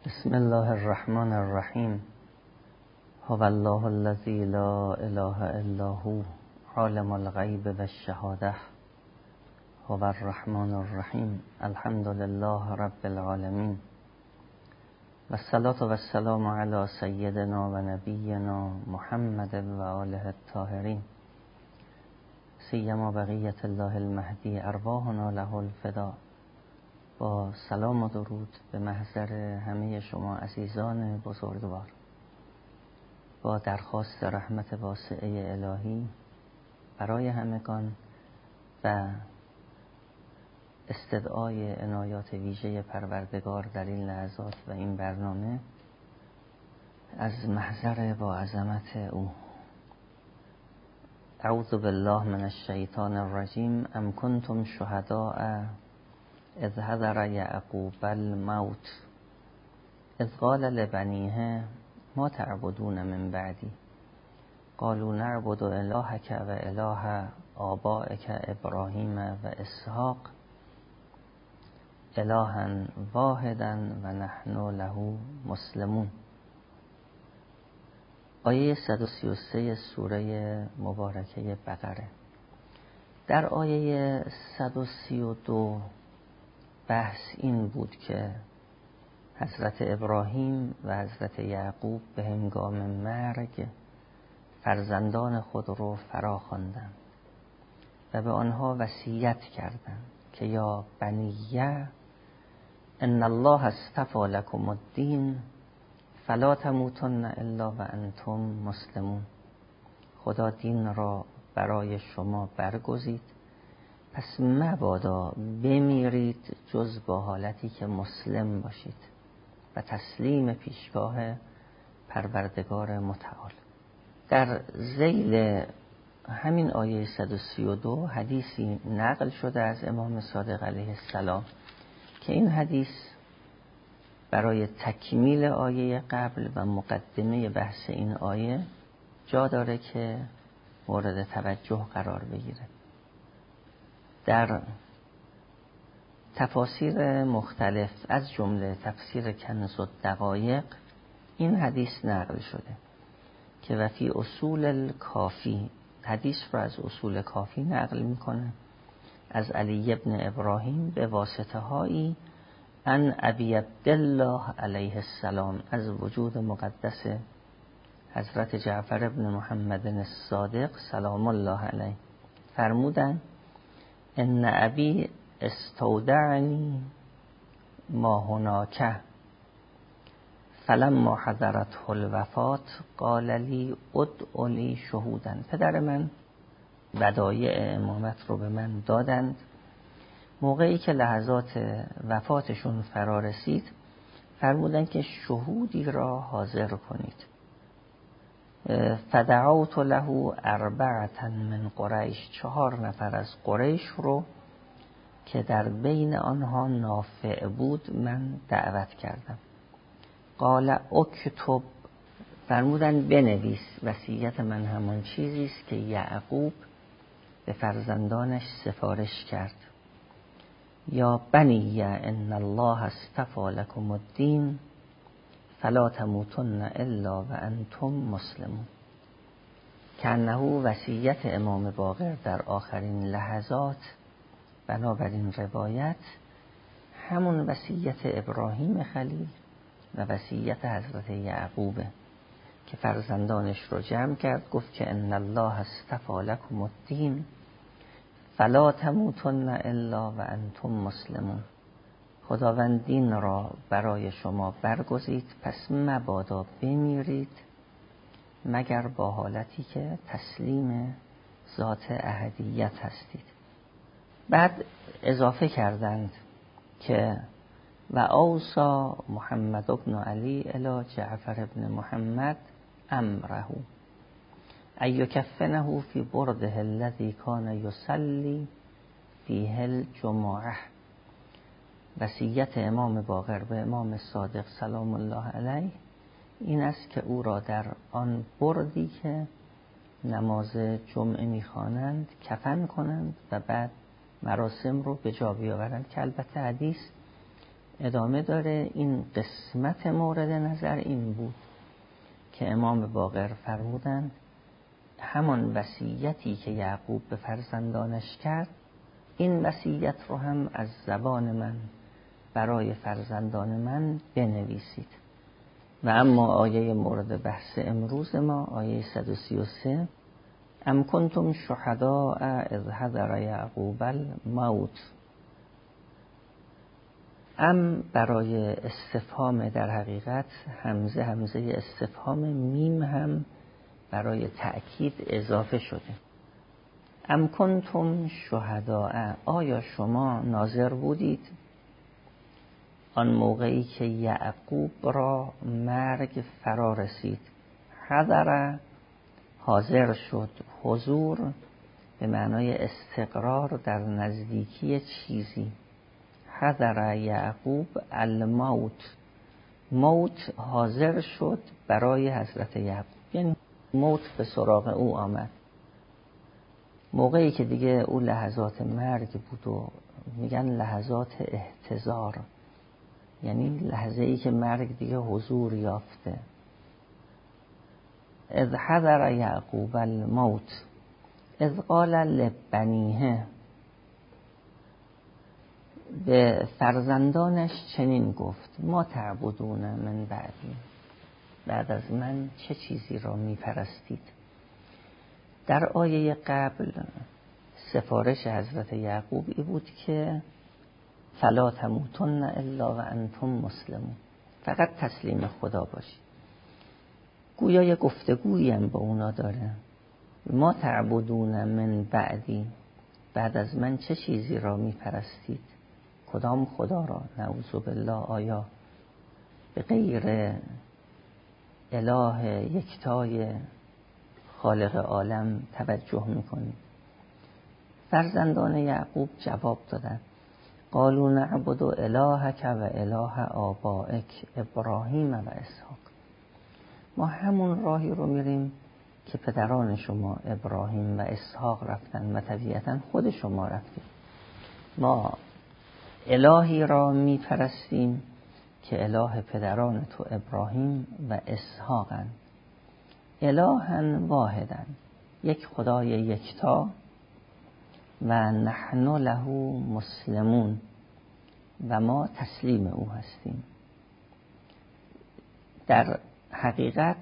بسم الله الرحمن الرحیم. هو الله الذی لا اله الا هو عالم الغیب و الشهاده هو الرحمن الرحیم. الحمد لله رب العالمین و الصلاة و السلام علی سیدنا و نبینا محمد و آله الطاهرین سیما بقیت الله المهدی ارواحنا له الفدا. با سلام و درود به محضر همه شما عزیزان بزرگوار، با درخواست رحمت واسعه الهی برای همگان و استدعای عنایات ویژه پروردگار در این لحظات و این برنامه از محضر با عظمت او. اعوذ بالله من الشیطان الرجیم. ام کنتم شهداء اذ حضر یعقوب الموت اذ قال لبنیه ما تعبدون من بعدی قالوا نعبد الهک و اله آبائک ابراهیم و اسحاق الها واحدا و نحن له مسلمون. آیه 133 سوره مبارکه بقره. در آیه 132 بحث این بود که حضرت ابراهیم و حضرت یعقوب به هنگام مرگ فرزندان خود رو فرا خواندند و به آنها وصیت کردند که یا بنیه ان الله اصطفی لکم الدین فلا تموتن الا و انتم مسلمون. خدا دین را برای شما برگزید، پس مبادا بمیرید جز با حالتی که مسلم باشید و تسلیم پیشگاه پروردگار متعال. در ذیل همین آیه 132 حدیثی نقل شده از امام صادق علیه السلام که این حدیث برای تکمیل آیه قبل و مقدمه بحث این آیه جا داره که مورد توجه قرار بگیره. در تفاسیر مختلف از جمله تفسیر کنز الدقایق این حدیث نقل شده که و فی اصول الکافی، حدیث رو از اصول کافی نقل میکنه از علی ابن ابراهیم به واسطه هایی ان ابی عبدالله علیه السلام از وجود مقدس حضرت جعفر ابن محمد الصادق سلام الله علیه فرمودند ان ابی استودعنی ما هناک فلما حضرته الوفات قال لی ادع لی شهودا. پدر من ودایع امامت رو به من دادند، موقعی که لحظات وفاتشون فرا رسید فرمودند که شهودی را حاضر کنید. فدعوت له 4 من قریش، 4 نفر از قریش رو که در بین آنها نافع بود من دعوت کردم. قال اکتب، فرمودن بنویس. وصیت من همان چیزی است که یعقوب به فرزندانش سفارش کرد. یا بنی ان الله اصطفی لکم الدین فلا تموتن الا و انتم مسلمون. که انه وصیت امام باقر در آخرین لحظات بنابراین روایت همون وصیت ابراهیم خلیل و وصیت حضرت یعقوبه که فرزندانش رو جمع کرد، گفت که ان الله اصطفی لکم الدین فلا تموتن الا و انتم مسلمون. خداوند دین را برای شما برگزید، پس مبادا بمیرید مگر با حالتی که تسلیم ذات احدیت هستید. بعد اضافه کردند که و اوصا محمد بن علی الی جعفر بن محمد امره ایکفنه فی برده الذی کان یصلی فیه الجمعه. وصیت امام باقر به امام صادق سلام الله علیه این است که او را در آن بردی که نماز جمعه میخوانند کفن کنند و بعد مراسم رو به جا بیاورند، که البته حدیث ادامه داره. این قسمت مورد نظر این بود که امام باقر فرمودند همان وصیتی که یعقوب به فرزندانش کرد، این وصیت رو هم از زبان من برای فرزندان من بنویسید. و اما آیه مورد بحث امروز ما، آیه 133: ام کنتم شهداء اذ حضر یعقوب الموت. ام برای استفهام، در حقیقت همزه استفهام، میم هم برای تأکید اضافه شده. ام کنتم شهداء، آیا شما ناظر بودید آن موقعی که یعقوب را مرگ فرا رسید. حضر حاضر شد، حضور به معنای استقرار در نزدیکی چیزی. حضر یعقوب الموت، موت حاضر شد برای حضرت یعقوب، یعنی موت به سراغ او آمد. موقعی که دیگه او لحظات مرگ بود و میگن لحظات احتضار، یعنی لحظه ای که مرگ دیگه حضور یافته. اذ حضر یعقوب الموت اذ قال لبنیه، به فرزندانش چنین گفت: ما تعبدون من بعدی، بعد از من چه چیزی را می پرستید. در آیه قبل سفارش حضرت یعقوب ای بود که فلا تموتن الا و انتم مسلمون، فقط تسلیم خدا باشید. گویا یه گفتگویی هم با اونا داره. ما تعبدون من بعدی، بعد از من چه چیزی را می پرستید؟ کدام خدا را؟ نعوذ بالله، آیا به غیر اله یکتای خالق عالم توجه میکنید؟ فرزندان یعقوب جواب دادند: قالوا نعبد الهک و اله آبائک ابراهیم و اسحاق. ما همون راهی رو میریم که پدران شما ابراهیم و اسحاق رفتن و طبیعتا خود شما رفتید. ما الهی را میپرستیم که اله پدران تو ابراهیم و اسحاقند. الها واحدا، یک خدای یکتا، و نحن له مسلمون، و ما تسلیم او هستیم. در حقیقت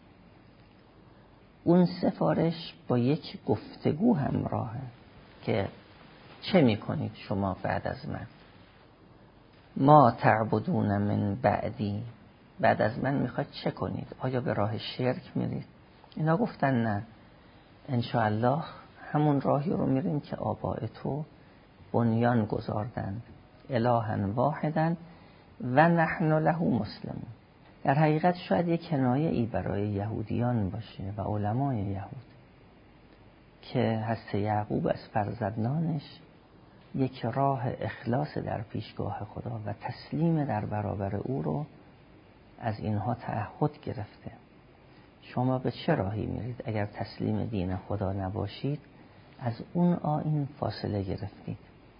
اون سفارش با یک گفتگو همراهه که چه میکنید شما بعد از من؟ ما تعبدون من بعدی، بعد از من میخواید چه کنید؟ آیا به راه شرک میرید؟ اینا گفتن نه، انشاءالله همون راهی رو میریم که آباء تو بنیان گذاردند، الها واحدا و نحن له مسلمون. در حقیقت شاید یک کنایه ای برای یهودیان باشه و علمای یهود که حضرت یعقوب از فرزندانش یک راه اخلاص در پیشگاه خدا و تسلیم در برابر او رو از اینها تعهد گرفته. شما به چه راهی میرید؟ اگر تسلیم دین خدا نباشید، از اون آیین فاصله گرفتید.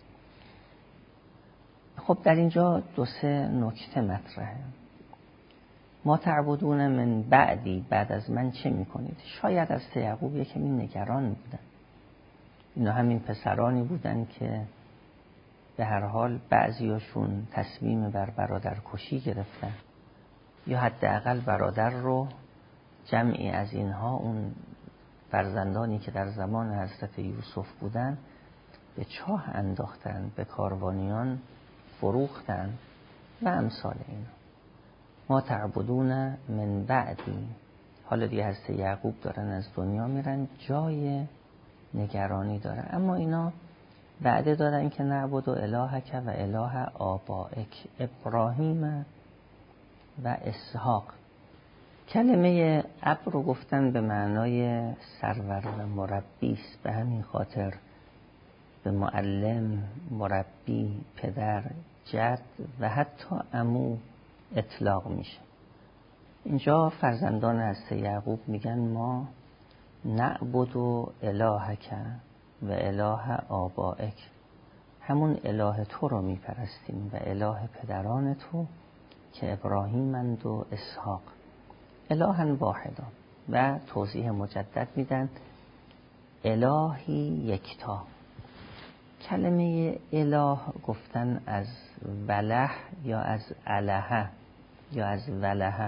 خب در اینجا 2-3 نکته مطرحه. ما تعبدون من بعدی، بعد از من چه میکنید؟ شاید از یعقوب یکمی نگران بودن. اینا همین پسرانی بودن که به هر حال بعضیاشون تصمیم بر برادر کشی گرفتن، یا حداقل برادر رو جمعی از اینها، اون فرزندانی که در زمان حضرت یوسف بودن، به چاه انداختن، به کاروانیان فروختن و امثال اینا. ما تعبدون من بعدی. حالا دیگه حضرت یعقوب دارن از دنیا میرن، جای نگرانی داره. اما اینا وعده دادن که نعبد الهک و اله آبائک ابراهیم و اسحاق. کلمه اب رو گفتن به معنای سرور و مربی است، به همین خاطر به معلم، مربی، پدر، جد و حتی عمو اطلاق میشه. اینجا فرزندان حضرت یعقوب میگن ما نعبد الهک و اله آبائک، همون اله تو رو میپرستیم و اله پدران تو که ابراهیمند و اسحاق، الها واحدا. و توضیح مجدد میدن الهی یکتا. کلمه اله گفتن از وله یا از الهه یا از ولهه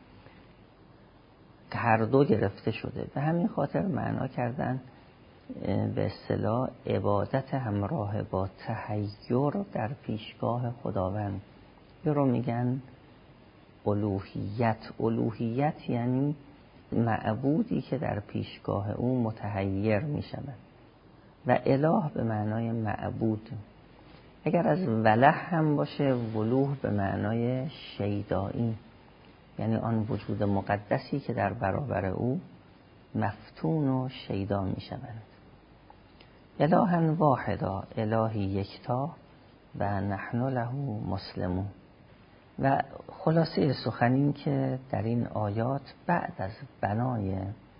که هر دو گرفته شده، به همین خاطر معنا کردن به اصطلاح عبادت همراه با تحیر در پیشگاه خداوند. یه رو میگن الوهیت. الوهیت یعنی معبودی که در پیشگاه او متحیر میشود و اله به معنای معبود. اگر از وله هم باشه، ولوه به معنای شیدایی، یعنی آن وجود مقدسی که در برابر او مفتون و شیدا می شوند. الها واحدا، الهی یکتا و نحن له مسلمون. و خلاصه سخن این که در این آیات بعد از بنای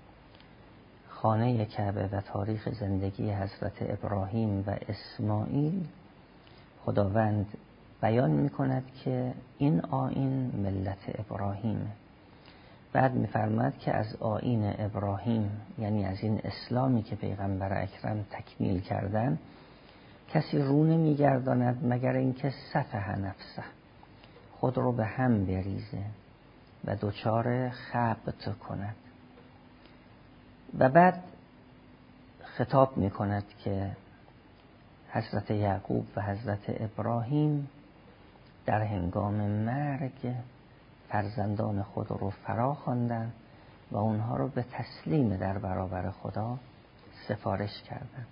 خانه کعبه و تاریخ زندگی حضرت ابراهیم و اسماعیل، خداوند بیان می کند که این آیین ملت ابراهیم. بعد می فرماید که از آیین ابراهیم، یعنی از این اسلامی که پیغمبر اکرم تکمیل کردن، کسی رو نمی گرداند مگر اینکه سفه نفسه، خود رو به هم بریزه و دچار خبط کند. و بعد خطاب می کند که حضرت یعقوب و حضرت ابراهیم در هنگام مرگ فرزندان خود رو فرا خواندند و اونها رو به تسلیم در برابر خدا سفارش کردند.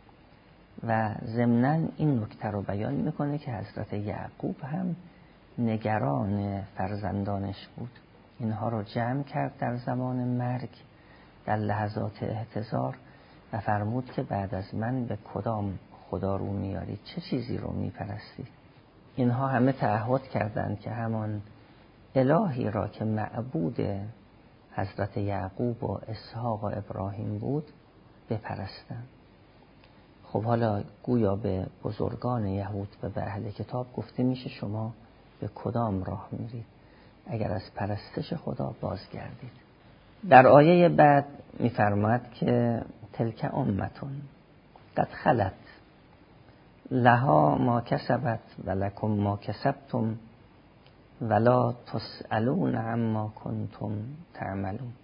و ضمناً این نکته رو بیان میکنه که حضرت یعقوب هم نگران فرزندانش بود. اینها رو جمع کرد در زمان مرگ، در لحظات احتضار، و فرمود که بعد از من به کدام خدا رو میارید، چه چیزی رو میپرستید؟ اینها همه تعهد کردند که همان الهی را که معبود حضرت یعقوب و اسحاق و ابراهیم بود بپرستند. خب حالا گویا به بزرگان یهود و به اهل کتاب گفته میشه شما به کدام راه میرید اگر از پرستش خدا بازگردید. در آیه بعد میفرماید که تلک امتون قد خلت لها ما کسبت و لکم ما کسبتم ولا تسألون عما کنتم تعملون.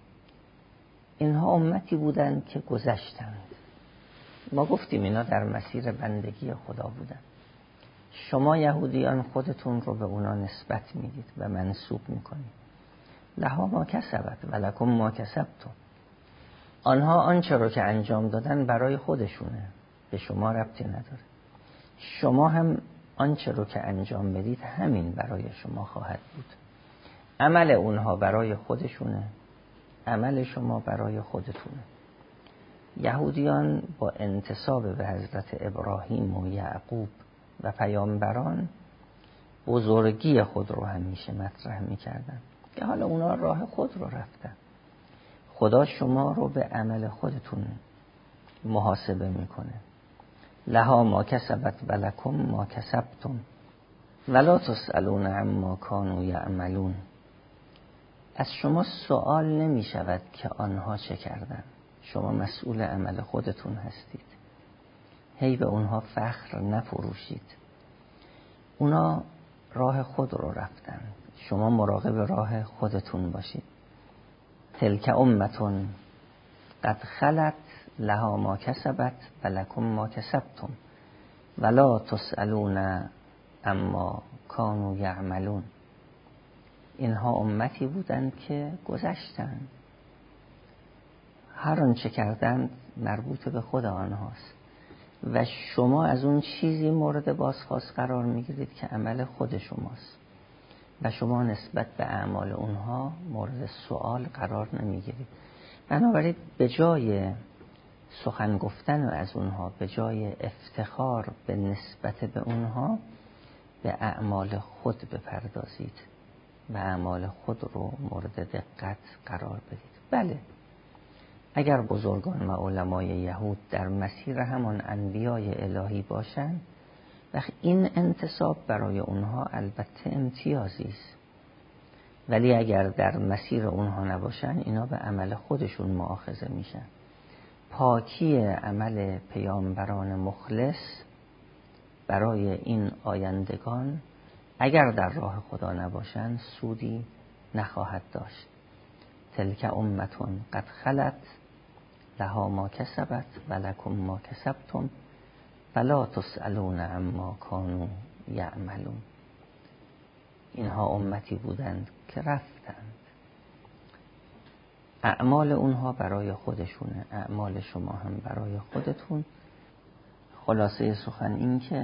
اینها امتی بودند که گذشتند. ما گفتیم اینا در مسیر بندگی خدا بودند. شما یهودیان خودتون رو به اونا نسبت میدید و منسوب میکنید. لها ما کسبت و لکم ما کسبتم. آنها آنچه رو که انجام دادن برای خودشونه، به شما ربطی نداره. شما هم آنچه رو که انجام بدید همین برای شما خواهد بود. عمل اونها برای خودشونه، عمل شما برای خودتونه. یهودیان با انتساب به حضرت ابراهیم و یعقوب و پیامبران بزرگی خود رو همیشه مطرح میکردن که حالا اونا راه خود رو رفتن. خدا شما رو به عمل خودتون محاسبه میکنه. لها ما کسبت و لکم ما کسبتم ولا تسألون عما کانوا یعملون. از شما سوال نمی شود که آنها چه کردن. شما مسئول عمل خودتون هستید. هی به اونها فخر نفروشید. اونا راه خود رو رفتن، شما مراقب راه خودتون باشید. تلک امتون قد خلت لها ما کسبت و لکم ما کسبتم ولا تسألون اما کانوا یعملون. اینها امتی بودند که گذشتند، هر آنچه کردند مربوط به خود آنهاست و شما از اون چیزی مورد بازخواست قرار میگیرید که عمل خود شماست و شما نسبت به اعمال اونها مورد سوال قرار نمیگیرید. بنابراین به جای سخن گفتن از اونها، به جای افتخار به نسبت به اونها، به اعمال خود بپردازید و اعمال خود رو مورد دقت قرار بدید. بله، اگر بزرگان و علمای یهود در مسیر همان انبیای الهی باشند و این انتساب برای اونها البته امتیازی است، ولی اگر در مسیر اونها نباشن اینا به عمل خودشون مؤاخذه میشن. پاکی عمل پیامبران مخلص برای این آیندگان اگر در راه خدا نباشن سودی نخواهد داشت. تلک امتون قد خلت لها ما کسبت و لکم ما کسبتم فلا تسألون عما کانوا یعملون. اینها امتی بودند که رفتند، اعمال اونها برای خودشونه، اعمال شما هم برای خودتون. خلاصه سخن این که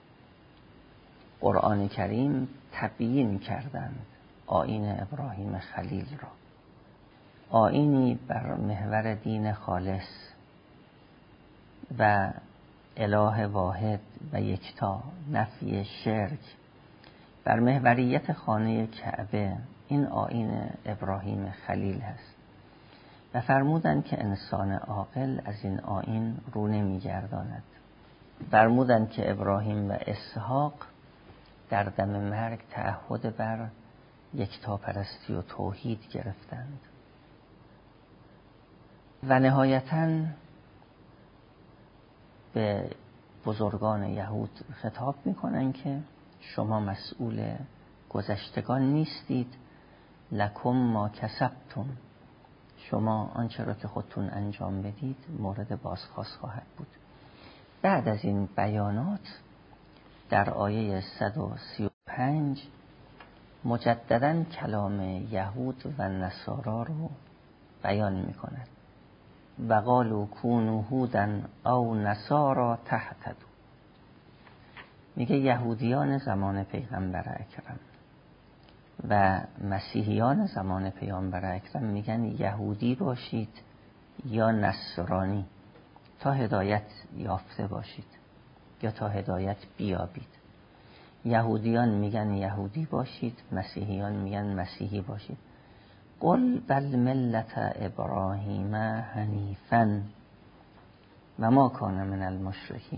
قرآن کریم تبیین کردند آیین ابراهیم خلیل را، آیینی بر محور دین خالص و اله واحد و یکتا، نفی شرک، بر محوریت خانه کعبه. این آیین ابراهیم خلیل هست و فرمودند که انسان عاقل از این آیین رو نمی‌گرداند. فرمودند که ابراهیم و اسحاق در دم مرگ تعهد بر یکتاپرستی و توحید گرفتند و نهایتاً به بزرگان یهود خطاب میکنند که شما مسئول گذشتگان نیستید، لکم ما کسبتم، شما آنچه را که خودتون انجام بدید مورد بازخواست خواهد بود. بعد از این بیانات در آیه 135 مجدداً کلام یهود و نصارا رو بیان میکند. و قالوا کونوا هودا او نصارا تهتدوا. میگه یهودیان زمان پیغمبر اکرم و مسیحیان زمان پیامبر اکرم میگن یهودی باشید یا نصرانی تا هدایت یافته باشید یا تا هدایت بیابید. یهودیان میگن یهودی باشید، مسیحیان میگن مسیحی باشید. قل بل ملت ابراهیم حنیفا و ما کان من المشرکین.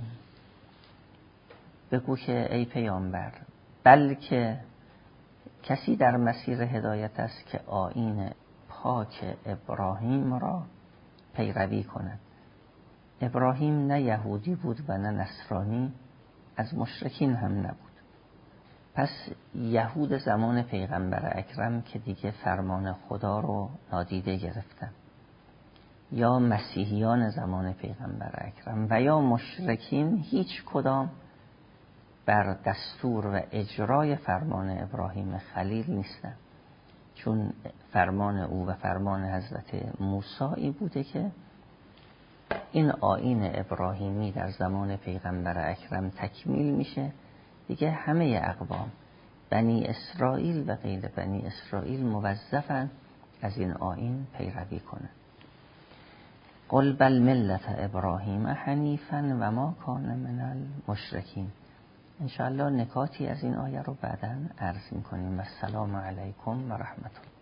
بگو که ای پیامبر، بلکه کسی در مسیر هدایت است که آیین پاک ابراهیم را پیروی کند. ابراهیم نه یهودی بود و نه نصرانی، از مشرکین هم نبود. پس یهود زمان پیغمبر اکرم که دیگه فرمان خدا رو نادیده گرفتن، یا مسیحیان زمان پیغمبر اکرم و یا مشرکین، هیچ کدام بر دستور و اجرای فرمان ابراهیم خلیل نیستن، چون فرمان او و فرمان حضرت موسی بوده که این آیین ابراهیمی در زمان پیغمبر اکرم تکمیل میشه، دیگه همه اقوام بنی اسرائیل و غیر بنی اسرائیل موظفن از این آیین پیروی کنند. قل بل ملت ابراهیم حنیفا و ما کان من المشرکین. انشاءالله نکاتی از این آیه رو بعداً عرض می‌کنیم. و السلام علیکم و رحمت الله.